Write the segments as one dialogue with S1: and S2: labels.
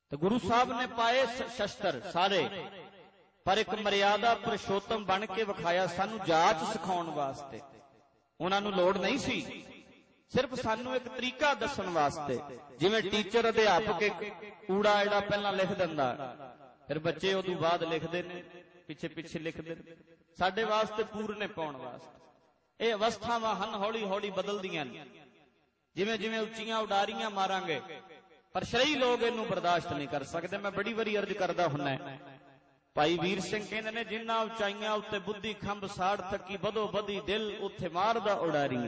S1: तो गुरु साहब ने पाए शस्त्र सारे, पर एक मर्यादा पुरुषोत्तम बन के विखाया सानू जाच सिखाउण वास्ते। उन्हां नूं लोड़ नहीं सी, सिर्फ सानू एक तरीका दस्सण वास्ते। जिवें टीचर अध्यापक एक ऊड़ा एड़ा पहला लिख दिंदा, फिर बच्चे उदों बाद लिखदे ने, पिछे पिछे लिखदे ने। साडे वास्ते पूरने पाउण वास्ते ये अवस्थावां हन हौली हौली बदलदियां ने। जिवें जिवें उच्चियां उडारियां मारांगे, पर शरई लोग इनू बर्दाश्त नहीं कर सकते। मैं बड़ी बारी अर्ज करदा हुन्ना, भाई वीर सिंह कहंदे ने, जिन्हां उचाइयां उत्ते बुद्धि खंभ साड़ थकी, बदो बदी दिल उत्थे मारदा उडारी।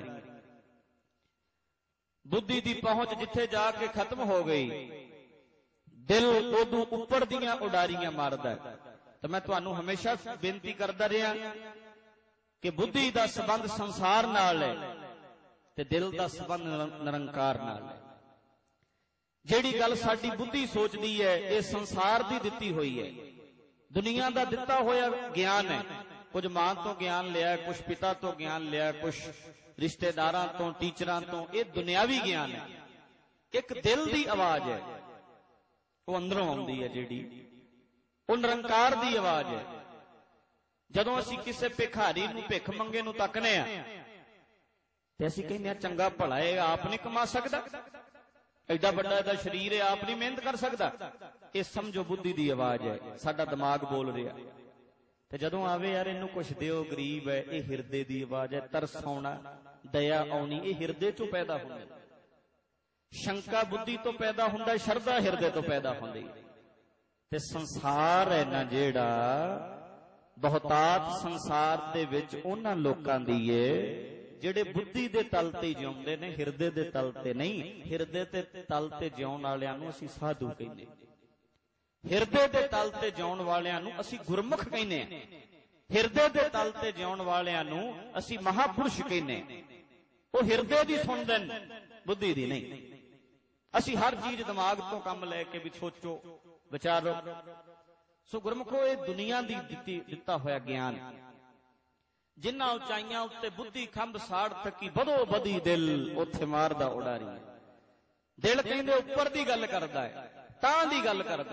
S1: बुद्धि दी पहुंच जिथे जाके खत्म हो गई, दिल उदों उपर दियां उडारियां मारदा। तो मैं तुहानू हमेशा बेनती करदा रहा कि बुद्धि दा संबंध संसार नाल है ते दिल दा संबंध निरंकार नाल है। जिहड़ी गल साडी बुद्धि सोचदी है, ये संसार दी दित्ती हुई है, दुनिया दा दिता होया ज्ञान है। कुछ मां तो ज्ञान लिया, कुछ पिता तो ज्ञान लिया, कुछ रिश्तेदारां तो, टीचरां तो, ये दुनियावी ज्ञान है। एक दिल दी आवाज है, वो अंदरों आउंदी है, जिहड़ी वो निरंकार दी आवाज है। जदों असीं किसी भिखारी नूं भिख मंगे नूं तकने आ ते असीं कहने चंगा भला है, आप नहीं कमा सकदा, एडा बड़ा इहदा शरीर है, आप नहीं मेहनत कर सकदा। ये समझो बुद्धि दी आवाज है, साडा दिमाग बोल रहा। ते जदों आवे यार इनू कुछ दिओ, गरीब है, ये हिरदे दी आवाज है। तरस आउणा, दया आउणी, ये हिरदे चों पैदा हुंदा। शंका बुद्धि तो पैदा हुंदा, शरधा हिरदे तो पैदा हुंदी। ते संसार है ना जेड़ा, बहुतात संसार दे विच उन्हां लोकां दी है ਜਿਹੜੇ बुद्धि दे तल ते जिउंदे ने, हिरदे दे तल ते नहीं। हिरदे ते तल ते जिउण वालिआं नूं असीं साधु कहने, हिरदे दे तल ते जिउण वालिआं नूं असीं गुरमुख कहने, हिरदे दे तल ते जिउण वालिआं नूं असीं महापुरुष कहने। वो हिरदे दी सुणदे ने, बुद्धि दी नहीं। असीं हर चीज दिमाग तो कम लैके भी सोचो विचारो। सो गुरमुखो, ये दुनिया दी दिता होया ज्ञान। जिन्हां उचाइयां उत्ते बुद्धि खंभ साड़ थकी, बदो बदी दिल उत्थे मारदा उडारी। दिल कहंदे उपर दी गल करदा है, तां दी गल करदा।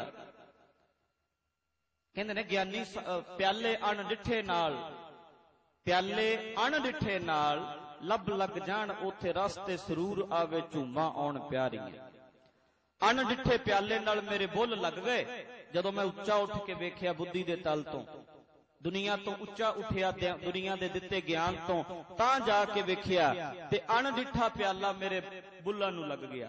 S1: कहंदे ने ज्ञानी प्याले अणडिठे नाल, प्याले अणडिठे नाल लब लग जाण, उत्थे रस्ते सरूर आवे झूमा आउण प्यारीਆਂ। अणडिठे प्याले नाल मेरे बुੱਲ लग गए, जदों मैं उच्चा उठ के वेखिया बुद्धि दे तल तो, दुनिया तो उच्चा उठिया, दुनिया दे दिते ज्ञान तो, तां जाके वेखिया ते अणडिठा प्याला मेरे बुੱਲਾਂ नूं लग गया।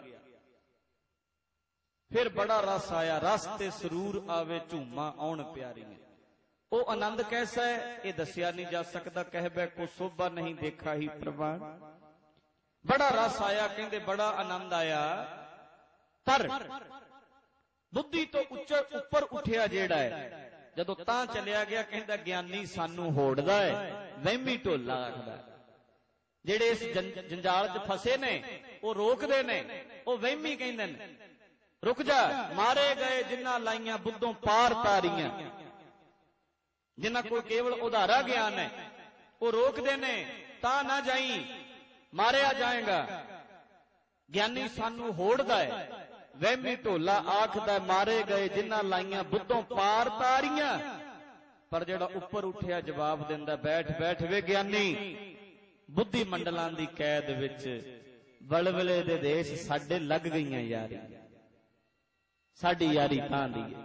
S1: फिर बड़ा रस आया, रस्ते सरूर आवे झूमा आउण प्यारीਆਂ। वो आनंद कैसा है, ये दसिया नहीं जा सकता। कह बै को शोभा नहीं देखा ही प्रवान। बड़ा रस आया, कहंदे बड़ा आनंद आया। पर बुद्धि तो उच्चा उपर उठिया जेड़ा है, जदों तां चलिया गया, कहंदा ज्ञानी सानू होड़दा है, वहमी ढोला आखदा। जेड़े इस जंजाल च फसे ने, वो रोकदे ने, वो वहमी कहंदे ने, रुक जा, मारे गए जिन्हां लाइयां बुद्धों पार तारियां। जिन्हां कोल केवल उधारा ज्ञान है, वो रोकदे ने, तां ना जाई, मारिया जाएगा। ज्ञानी सानू होड़दा है, वहमी ढोला आखदा, मारे गए जिन्हां लाइयां बुद्धों पार तारियां। पर जेड़ा उपर उठिया जवाब दिंदा, बैठ बैठ वे ज्ञानी, बुद्धि मंडलां दी कैद विच वलवले दे देश साडे लग गईयां यारी, साडी यारी तां दी है।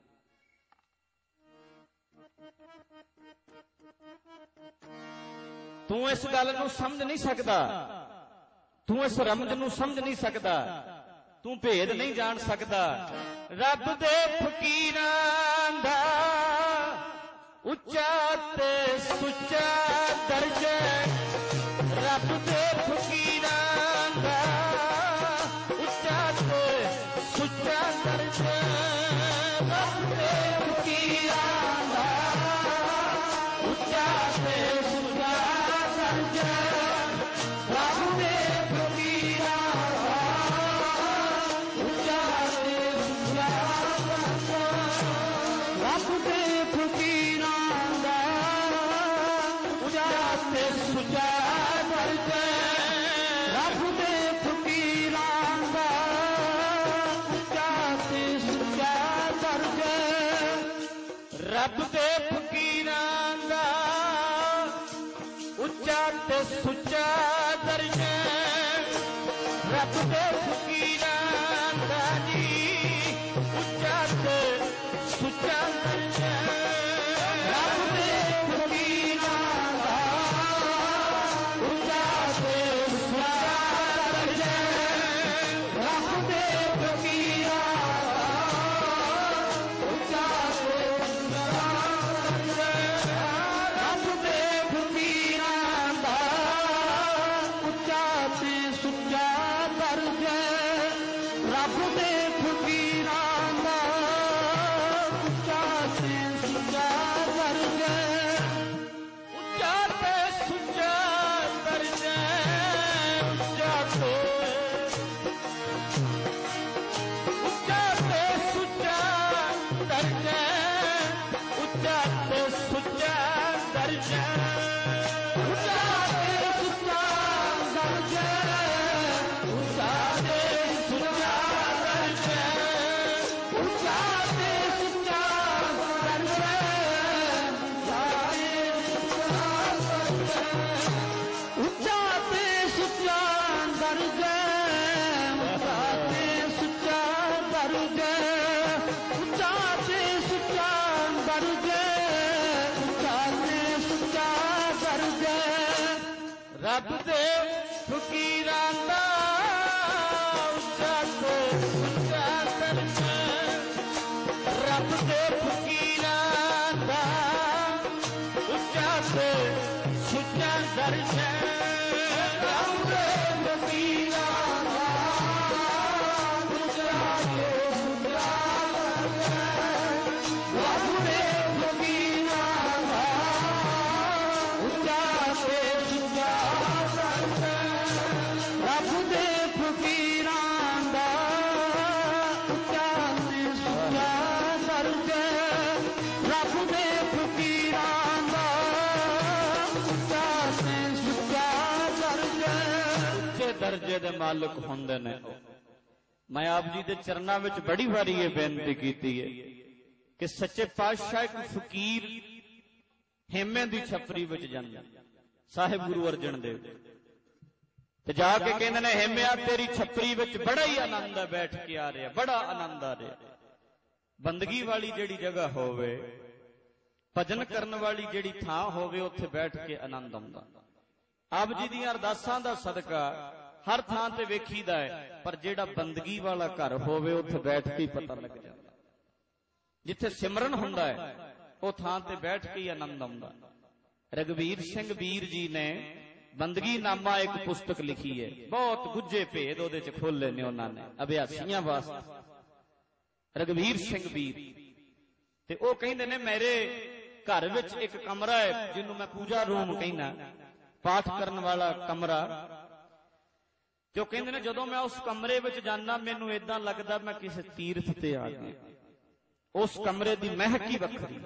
S1: तू इस गल नूं समझ नहीं सकदा, तू इस रमज नूं समझ नहीं सकदा, तू भेद नहीं जान सकदा। रब दे फकीरां दा उच्चा ते सुच्चा दर्जा, रब दे फकीरां दा उच्चा ते सुच्चा दर्जा, रब दे फकीरां दा उच्चा ते सुच्चा दर्जा, रब दे फकीरां दा रब दे फकीरां दा उच्चा ते सुच्चा दर्जा, रब दे फकीरां दा जी उच्चा ते सुच्चा दर्जा, रब दे फकीरां दा उच्चा ते सुच्चा दर्जा, रब दे फकीरां दा उच्चा ते सुच्चा दर्जा, रब दे फकीरां दा उच्चा ते सुच्चा दर्जा, उच्चा ते सुच्चा दर्जा, उच्चा ते उच्चा ते सुच्चा दर्जा, उच्चा ते सुच्चा दर्जा, उच्चा ते सुच्चा दर्जा, उच्चा ते सुच्चा दर्जा, उच्चा ते सुच्चा दर्जा, उच्चा ते सुच्चा दर्जा, उच्चा ते सुच्चा दर्जा, उच्चा ते सुच्चा दर्जा, उच्चा ते सुच्चा दर्जा, रब दे फकीरां दा उच्चा ते सुच्चा दर्जा, रब दे फकीरां दा उच्चा ते सुच्चा दर्जा, रब दे फकीरां दा उच्चा ते सुच्चा दर्जा, रब दे फकीरां दा उच्चा ते सुच्चा दर्जा, रब दे फकीरां दा उच्चा ते सुच्चा दर्जा, रब दे फकीरां दा उच्चा ते सुच्चा दर्जा, ਉੱਚੇ ਦਰਜੇ ਦੇ ਮਾਲਕ ਹੁੰਦੇ ਨੇ। ਮੈਂ ਆਪ ਜੀ ਦੇ ਚਰਨਾਂ ਵਿੱਚ ਬੜੀ ਵਾਰੀ ਇਹ ਬੇਨਤੀ ਕੀਤੀ ਹੈ ਕਿ ਸੱਚੇ ਪਾਤਸ਼ਾਹ ਇੱਕ ਫਕੀਰ ਹੇਮੇ ਦੀ ਛਪਰੀ ਵਿੱਚ ਜਾਂਦਾ, ਸਾਹਿਬ ਗੁਰੂ ਅਰਜਨ ਦੇਵ ਤੇ ਜਾ ਕੇ ਕਹਿੰਦੇ ਨੇ, ਹੇਮਿਆ ਤੇਰੀ ਛਪਰੀ ਵਿੱਚ ਬੜਾ ਹੀ ਆਨੰਦ ਹੈ, ਬੈਠ ਕੇ ਆ ਰਿਹਾ, ਬੜਾ ਆਨੰਦ ਆ ਰਿਹਾ। ਬੰਦਗੀ ਵਾਲੀ ਜਿਹੜੀ ਜਗ੍ਹਾ ਹੋਵੇ, ਭਜਨ ਕਰਨ ਵਾਲੀ ਜਿਹੜੀ ਥਾਂ ਹੋਵੇ, ਉੱਥੇ ਬੈਠ ਕੇ ਆਨੰਦ ਆਉਂਦਾ। ਆਪ ਜੀ ਦੀਆਂ ਅਰਦਾਸਾਂ ਦਾ ਸਦਕਾ ਹਰ ਥਾਂ ਤੇ ਵੇਖੀਦਾ ਹੈ, ਪਰ ਜਿਹੜਾ ਬੰਦਗੀ ਵਾਲਾ ਘਰ ਹੋਵੇ, ਉੱਥੇ ਬੈਠ ਕੇ ਹੀ ਪਤਾ ਲੱਗ ਜਾਂਦਾ। ਜਿੱਥੇ ਸਿਮਰਨ ਹੁੰਦਾ ਹੈ, ਉਹ ਥਾਂ ਤੇ ਬੈਠ ਕੇ ਹੀ ਆਨੰਦ ਆਉਂਦਾ। ਰਘਵੀਰ ਸਿੰਘ ਵੀਰ ਜੀ ਨੇ ਬੰਦਗੀ ਨਾਮਾ ਇੱਕ ਪੁਸਤਕ ਲਿਖੀ ਹੈ, ਬਹੁਤ ਗੁੱਝੇ ਭੇਦ ਉਹਦੇ ਚ ਖੋਲੇ ਨੇ ਉਹਨਾਂ ਨੇ ਅਭਿਆਸੀਆਂ ਵਾਸਤੇ। ਰਘਵੀਰ ਸਿੰਘ ਵੀਰ ਤੇ ਉਹ ਕਹਿੰਦੇ ਨੇ, ਮੇਰੇ ਘਰ ਵਿੱਚ ਇੱਕ ਕਮਰਾ ਹੈ ਜਿਹਨੂੰ ਮੈਂ ਪੂਜਾ ਰੂਮ ਕਹਿੰਦਾ, ਪਾਠ ਕਰਨ ਵਾਲਾ ਕਮਰਾ। ਤੇ ਉਹ ਕਹਿੰਦੇ ਨੇ, ਜਦੋਂ ਮੈਂ ਉਸ ਕਮਰੇ ਵਿੱਚ ਜਾਂਦਾ, ਮੈਨੂੰ ਏਦਾਂ ਲੱਗਦਾ ਮੈਂ ਕਿਸੇ ਤੀਰਥ ਤੇ ਆ ਗਿਆ। ਉਸ ਕਮਰੇ ਦੀ ਮਹਿਕ ਹੀ ਵੱਖਰੀ,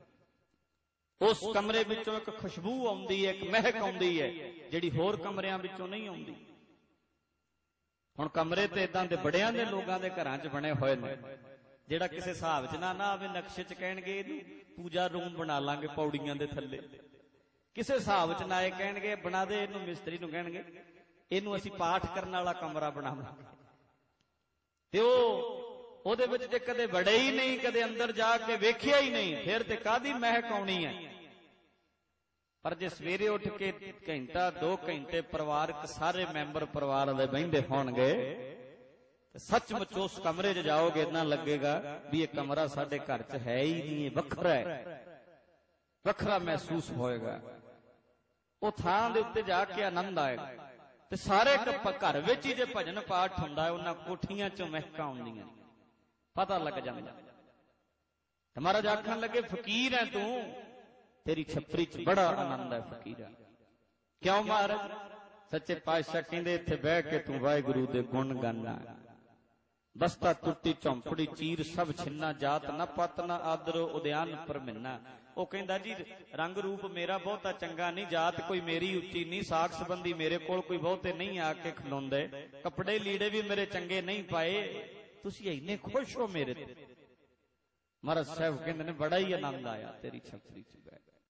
S1: ਉਸ ਕਮਰੇ ਵਿੱਚੋਂ ਇੱਕ ਖੁਸ਼ਬੂ ਆਉਂਦੀ ਹੈ, ਇੱਕ ਮਹਿਕ ਆਉਂਦੀ ਹੈ ਜਿਹੜੀ ਹੋਰ ਕਮਰਿਆਂ ਵਿੱਚੋਂ ਨਹੀਂ ਆਉਂਦੀ। ਹੁਣ ਕਮਰੇ ਤੇ ਇਦਾਂ ਦੇ ਬੜਿਆਂ ਦੇ ਲੋਕਾਂ ਦੇ ਘਰਾਂ 'ਚ ਬਣੇ ਹੋਏ ਨੇ, ਜਿਹੜਾ ਕਿਸੇ ਹਿਸਾਬ 'ਚ ਨਾ ਆਵੇ, ਨਕਸ਼ੇ 'ਚ ਕਹਿਣਗੇ ਇਹਨੂੰ ਪੂਜਾ ਰੂਮ ਬਣਾ ਲਾਂਗੇ ਪੌੜੀਆਂ ਦੇ ਥੱਲੇ, ਕਿਸੇ ਹਿਸਾਬ 'ਚ ਨਾ ਇਹ ਕਹਿਣਗੇ ਬਣਾ ਦੇ ਇਹਨੂੰ, ਮਿਸਤਰੀ ਨੂੰ ਕਹਿਣਗੇ ਇਹਨੂੰ ਅਸੀਂ ਪਾਠ ਕਰਨ ਵਾਲਾ ਕਮਰਾ ਬਣਾਵਾਂਗੇ। ਤੇ ਉਹਦੇ ਵਿੱਚ ਜੇ ਕਦੇ ਵੜੇ ਹੀ ਨਹੀਂ, ਕਦੇ ਅੰਦਰ ਜਾ ਕੇ ਵੇਖਿਆ ਹੀ ਨਹੀਂ, ਫਿਰ ਤੇ ਕਾਹਦੀ ਮਹਿਕ ਆਉਣੀ ਹੈ। ਪਰ ਜੇ ਸਵੇਰੇ ਉੱਠ ਕੇ ਘੰਟਾ 2 ਘੰਟੇ ਪਰਿਵਾਰਕ ਸਾਰੇ ਮੈਂਬਰ ਪਰਿਵਾਰ ਦੇ ਬਹਿੰਦੇ ਹੋਣਗੇ, ਤੇ ਸੱਚਮੁੱਚ ਉਸ ਕਮਰੇ 'ਚ ਜਾਓਗੇ, ਇਦਾਂ ਲੱਗੇਗਾ ਵੀ ਇਹ ਕਮਰਾ ਸਾਡੇ ਘਰ 'ਚ ਹੈ ਹੀ ਨਹੀਂ, ਵੱਖਰਾ ਹੈ, ਵੱਖਰਾ ਮਹਿਸੂਸ ਹੋਏਗਾ। ਉਹ ਥਾਂ ਦੇ ਉੱਤੇ ਜਾ ਕੇ ਆਨੰਦ ਆਏਗਾ। ਤੇ ਸਾਰੇ ਘਰ ਵਿੱਚ ਹੀ ਜੇ ਭਜਨ ਪਾਠ ਹੁੰਦਾ, ਉਹਨਾਂ ਕੋਠੀਆਂ 'ਚੋਂ ਮਹਿਕਾਂ ਆਉਂਦੀਆਂ, ਪਤਾ ਲੱਗ ਜਾਂਦਾ। ਤੇ ਮਹਾਰਾਜ ਆਖਣ ਲੱਗੇ, ਫਕੀਰ ਹੈ ਤੂੰ, ਤੇਰੀ ਛਪਰੀ 'ਚ ਬੜਾ ਆਨੰਦ ਹੈ ਫਕੀਰਾ। ਕਿਉਂ ਮਹਾਰਾਜ? ਸੱਚੇ ਪਾਤਸ਼ਾਹ ਕਹਿੰਦੇ, ਇੱਥੇ ਬਹਿ ਕੇ ਤੂੰ ਵਾਹਿਗੁਰੂ ਦੇ ਗੁਣ ਗਾਨਾ। ਬਸਤਾ ਟੁੱਟੀ ਝੌਂਪੜੀ ਚੀਰ ਸਭ ਛਿੰਨਾ, ਜਾਤ ਨਾ ਪਤ ਨਾ ਆਦਰੋ ਉਦਿਆਨ ਪਰਮਿੰਨਾ। ਉਹ ਕਹਿੰਦਾ ਜੀ ਰੰਗ ਰੂਪ ਮੇਰਾ ਬਹੁਤਾ ਚੰਗਾ ਨਹੀਂ, ਜਾਤ ਕੋਈ ਮੇਰੀ ਉੱਚੀ ਨਹੀਂ, ਸਾਖ ਸੰਬੰਧੀ ਮੇਰੇ ਕੋਲ ਕੋਈ ਬਹੁਤੇ ਨਹੀਂ ਆ ਕੇ ਖਲੋਂਦੇ, ਕੱਪੜੇ ਲੀੜੇ ਵੀ ਮੇਰੇ ਚੰਗੇ ਨਹੀਂ ਪਾਏ, ਤੁਸੀਂ ਇੰਨੇ ਖੁਸ਼ ਹੋ ਮੇਰੇ ਤੇ। ਮਹਾਰਾਜ ਸਾਹਿਬ ਕਹਿੰਦੇ ਨੇ ਬੜਾ ਹੀ ਆਨੰਦ ਆਇਆ ਤੇਰੀ ਛਪੜੀ ਚ ਬਹਿ ਕੇ।